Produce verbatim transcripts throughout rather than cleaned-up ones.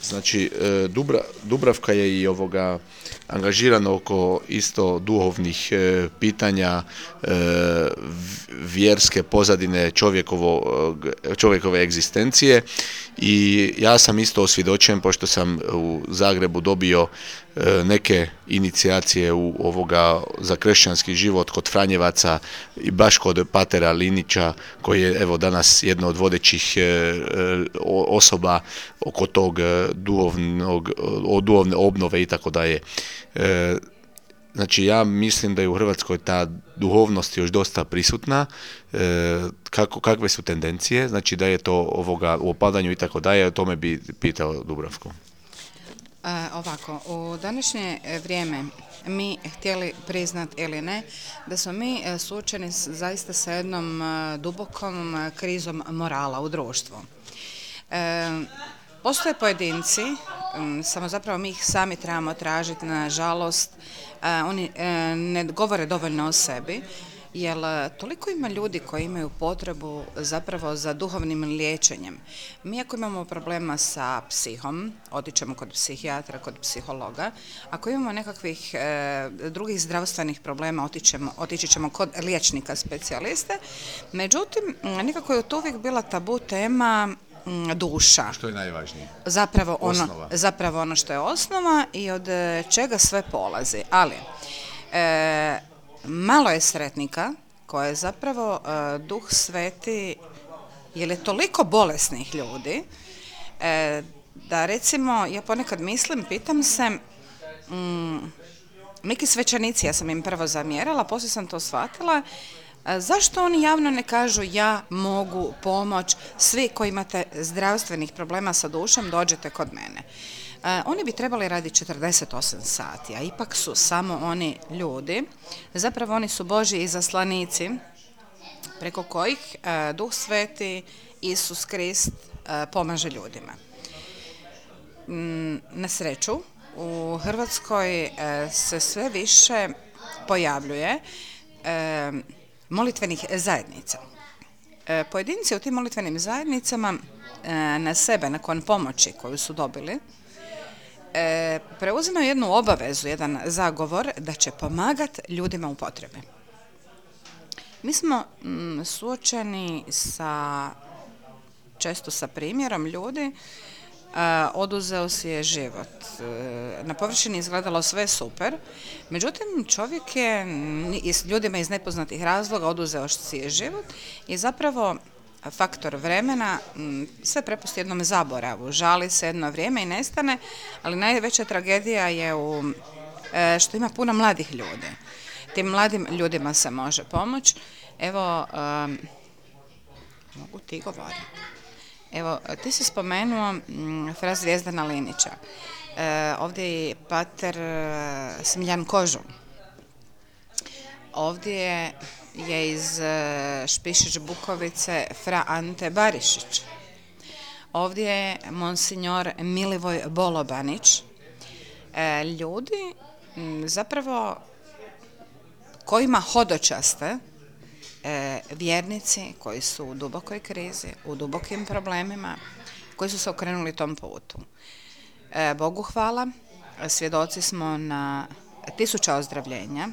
Znači, e, Dubra, Dubravka je i ovoga angažirana oko isto duhovnih e, pitanja, e, vjerske pozadine čovjekovo, čovjekove egzistencije i ja sam isto osvjedočen, pošto sam u Zagrebu dobio e, neke inicijacije u ovoga za kršćanski život kod Franjevaca i baš kod patera Linića, koji je evo danas jedna od vodećih e, osoba oko tog duhovnog, o duhovne obnove i tako dalje. E, Znači, ja mislim da je u Hrvatskoj ta duhovnost još dosta prisutna. E, kako, kakve su tendencije? Znači, da je to ovoga u opadanju i tako dalje, o tome bi pitao Dubravku. E, ovako, u današnje vrijeme mi htjeli priznat ili ne, da smo mi suočeni zaista sa jednom dubokom krizom morala u društvu. E, Postoje pojedinci, samo zapravo mi ih sami trebamo tražiti, nažalost, oni ne govore dovoljno o sebi, jer toliko ima ljudi koji imaju potrebu zapravo za duhovnim liječenjem. Mi ako imamo problema sa psihom, otićemo kod psihijatra, kod psihologa, ako imamo nekakvih e, drugih zdravstvenih problema, otićemo, otići ćemo kod liječnika specijaliste, međutim, nekako je to uvijek bila tabu tema duša. Što je najvažnije? Zapravo ono, zapravo ono što je osnova i od čega sve polazi. Ali, e, malo je sretnika koje zapravo e, Duh Sveti, jer je toliko bolesnih ljudi, e, da recimo, ja ponekad mislim, pitam se, mm, neki svećenici, ja sam im prvo zamjerala, poslije sam to shvatila, zašto oni javno ne kažu ja mogu pomoć, svi koji imate zdravstvenih problema sa dušom, dođete kod mene. E, oni bi trebali raditi četrdeset osam sati, a ipak su samo oni ljudi, zapravo oni su Božji izaslanici preko kojih e, Duh Sveti, Isus Krist e, pomaže ljudima. Mm, na sreću, u Hrvatskoj e, se sve više pojavljuje e, molitvenih zajednica. E, pojedinci u tim molitvenim zajednicama e, na sebe, nakon pomoći koju su dobili, e, preuzimaju jednu obavezu, jedan zagovor da će pomagati ljudima u potrebi. Mi smo m, suočeni sa, često sa primjerom ljudi, Uh, oduzeo si je život. Uh, na površini izgledalo sve super, međutim čovjek je s ljudima iz nepoznatih razloga oduzeo si je život i zapravo faktor vremena m, sve prepusti jednom zaboravu, žali se jedno vrijeme i nestane, ali najveća tragedija je u, uh, što ima puno mladih ljudi. Tim mladim ljudima se može pomoći. Evo, um, mogu ti govoriti? Evo, ti si spomenuo m, fra Zvijezdana Linića. E, ovdje je pater e, Smiljan Kožul. Ovdje je iz e, Špišić Bukovice fra Ante Barišić. Ovdje je monsignor Milivoj Bolobanić. E, ljudi m, zapravo kojima hodočaste E, vjernici koji su u dubokoj krizi, u dubokim problemima, koji su se okrenuli tom putu. E, Bogu hvala, svjedoci smo na tisuća ozdravljenja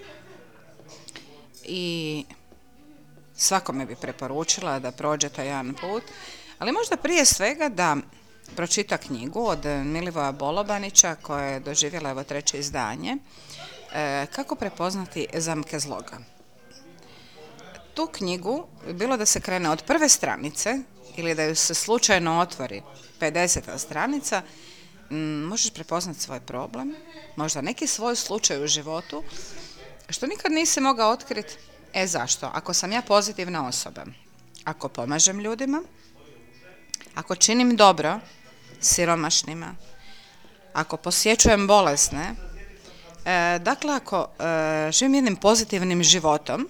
i svakome bi preporučila da prođe taj jedan put, ali možda prije svega da pročita knjigu od Milivoja Bolobanića koja je doživjela evo treće izdanje, e, kako prepoznati zamke zloga. Tu knjigu, bilo da se krene od prve stranice ili da ju se slučajno otvori pedeseta stranica, m, možeš prepoznati svoj problem, možda neki svoj slučaj u životu, što nikad nisi mogao otkriti. E zašto? Ako sam ja pozitivna osoba, ako pomažem ljudima, ako činim dobro siromašnima, ako posjećujem bolesne, e, dakle ako e, živim jednim pozitivnim životom,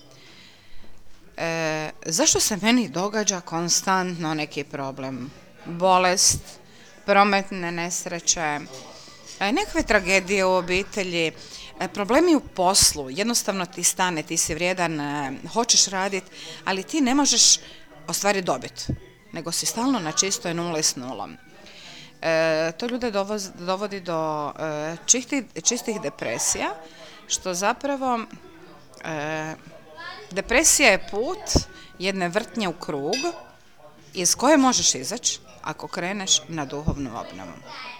E, zašto se meni događa konstantno neki problem? Bolest, prometne nesreće, e, nekakve tragedije u obitelji, e, problemi u poslu, jednostavno ti stane, ti si vrijedan, e, hoćeš raditi, ali ti ne možeš ostvariti dobit, nego si stalno na čistoj nuli s nulom. E, to ljude dovoz, dovodi do e, čistih, čistih depresija, što zapravo e, depresija je put jedne vrtnje u krug iz koje možeš izaći ako kreneš na duhovnu obnovu.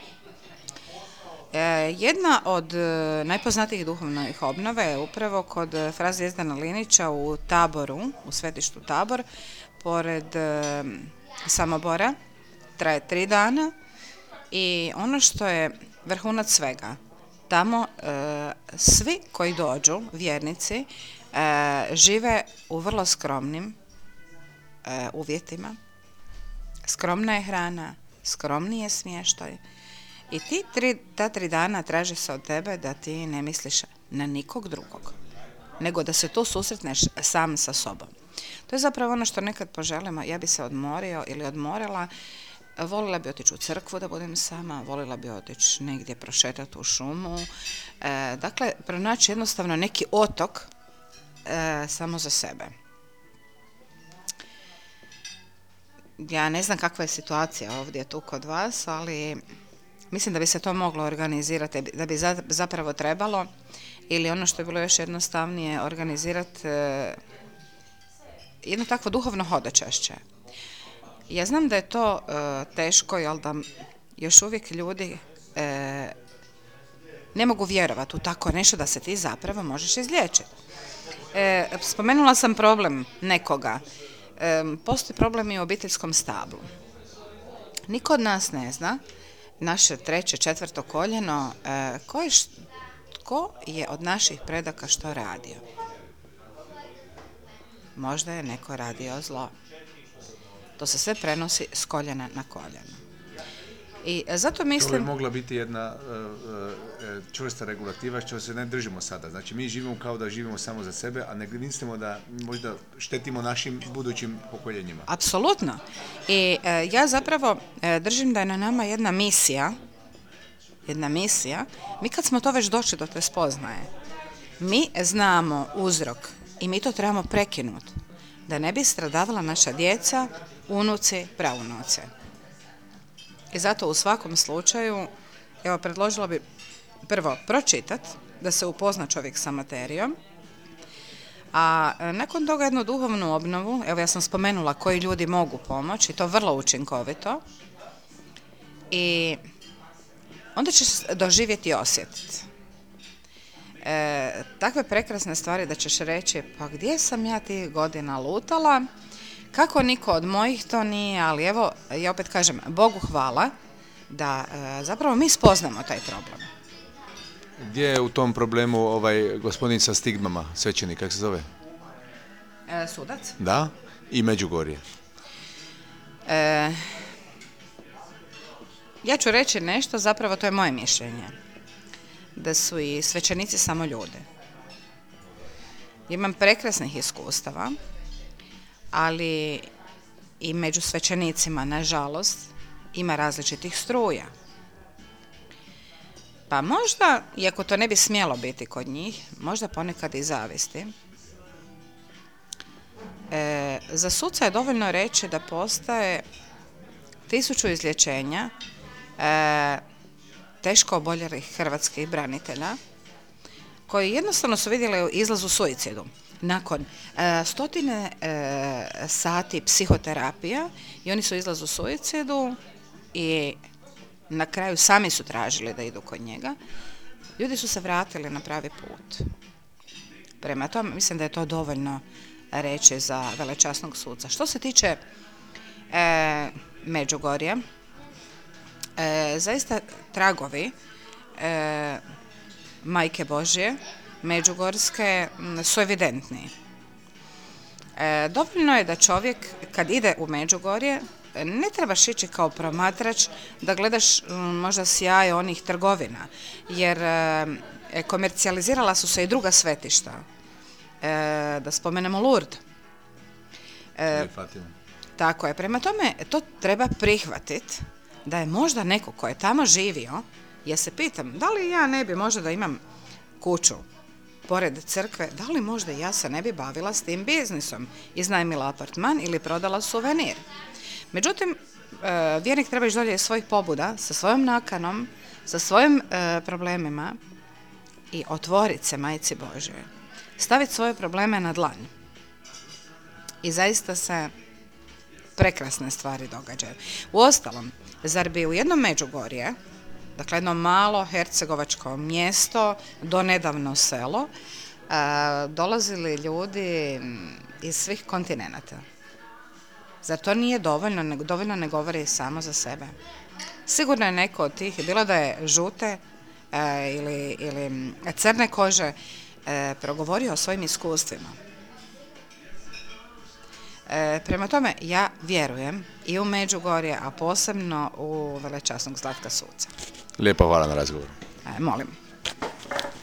E, jedna od e, najpoznatijih duhovnih obnove je upravo kod fra Zvijezdana Linića u Taboru, u svetištu Tabor, pored e, Samobora, traje tri dana i ono što je vrhunac svega, tamo e, svi koji dođu, vjernici, e, žive u vrlo skromnim e, uvjetima. Skromna je hrana, skromni je smještaj i ti tri, ta tri dana traži se od tebe da ti ne misliš na nikog drugog, nego da se tu susretneš sam sa sobom. To je zapravo ono što nekad poželimo, ja bi se odmorio ili odmorila, volila bi otići u crkvu da budem sama, volila bi otići negdje prošetati u šumu, e, dakle pronaći jednostavno neki otok e, samo za sebe. Ja ne znam kakva je situacija ovdje tu kod vas, ali mislim da bi se to moglo organizirati, da bi zapravo trebalo, ili ono što je bilo još jednostavnije, organizirati e, jedno takvo duhovno hodočašće. Ja znam da je to e, teško, ali da još uvijek ljudi e, ne mogu vjerovati u tako nešto da se ti zapravo možeš izliječiti. E, spomenula sam problem nekoga. E, postoji problem i u obiteljskom stablu. Niko od nas ne zna, naše treće, četvrto koljeno, e, ko, je, ko je od naših predaka što radio. Možda je neko radio zlo. To se sve prenosi s koljena na koljeno. I zato mislim... To bi mogla biti jedna uh, uh, čvrsta regulativa što se ne držimo sada. Znači mi živimo kao da živimo samo za sebe, a ne mislimo da možda štetimo našim budućim pokoljenjima. Apsolutno. I uh, ja zapravo uh, držim da je na nama jedna misija, jedna misija, mi kad smo to već došli do te spoznaje, mi znamo uzrok i mi to trebamo prekinuti, da ne bi stradavala naša djeca, unuci, praunuci. I zato u svakom slučaju, evo, predložila bi prvo pročitati, da se upozna čovjek sa materijom, a nakon toga jednu duhovnu obnovu, evo ja sam spomenula koji ljudi mogu pomoći, i to vrlo učinkovito, i onda ćeš doživjeti i osjetiti. E, takve prekrasne stvari da ćeš reći, pa gdje sam ja tih godina lutala, kako niko od mojih to nije, ali evo, ja opet kažem, Bogu hvala da e, zapravo mi spoznamo taj problem. Gdje je u tom problemu ovaj gospodin sa stigmama, svećenik, kako se zove? E, sudac? Da, i Međugorje. E, ja ću reći nešto, zapravo to je moje mišljenje, da su i svećenici samo ljudi. Imam prekrasnih iskustava, ali i među svećenicima, nažalost, ima različitih struja. Pa možda, iako to ne bi smjelo biti kod njih, možda ponekad i zavisti. E, za suca je dovoljno reći da postoje tisuću izlječenja e, teško oboljelih hrvatskih branitelja, koji jednostavno su vidjeli izlaz u suicidu. Nakon e, stotine e, sati psihoterapija i oni su izlaz u suicidu i na kraju sami su tražili da idu kod njega. Ljudi su se vratili na pravi put. Prema tome, mislim da je to dovoljno reći za velečasnog suca. Što se tiče e, Međugorja, e, zaista tragovi e, Majke Božje Međugorske su evidentni. E, dovoljno je da čovjek kad ide u Međugorje ne trebaš ići kao promatrač da gledaš m, možda sjaj onih trgovina, jer e, komercijalizirala su se i druga svetišta. E, da spomenemo Lourdes. E, tako je. Prema tome, to treba prihvatiti da je možda neko ko je tamo živio, ja se pitam, da li ja ne bi možda da imam kuću pored crkve, da li možda ja se ne bi bavila s tim biznisom, iznajmila apartman ili prodala suvenir. Međutim, e, vjernik treba ići dolje iz svojih pobuda, sa svojom nakanom, sa svojim e, problemima i otvoriti se Majci Božjoj. Staviti svoje probleme na dlan. I zaista se prekrasne stvari događaju. Uostalom, zar bi u jednom Međugorje, dakle jedno malo hercegovačko mjesto, donedavno selo, a, dolazili ljudi iz svih kontinenata? Zar to nije dovoljno? Ne, dovoljno ne govori samo za sebe. Sigurno je neko od tih, bilo da je žute a, ili, ili crne kože, a, progovorio o svojim iskustvima. E, prema tome, ja vjerujem i u Međugorje, a posebno u velečasnog Zlatka Suca. Lijepo hvala na razgovoru. E, molim.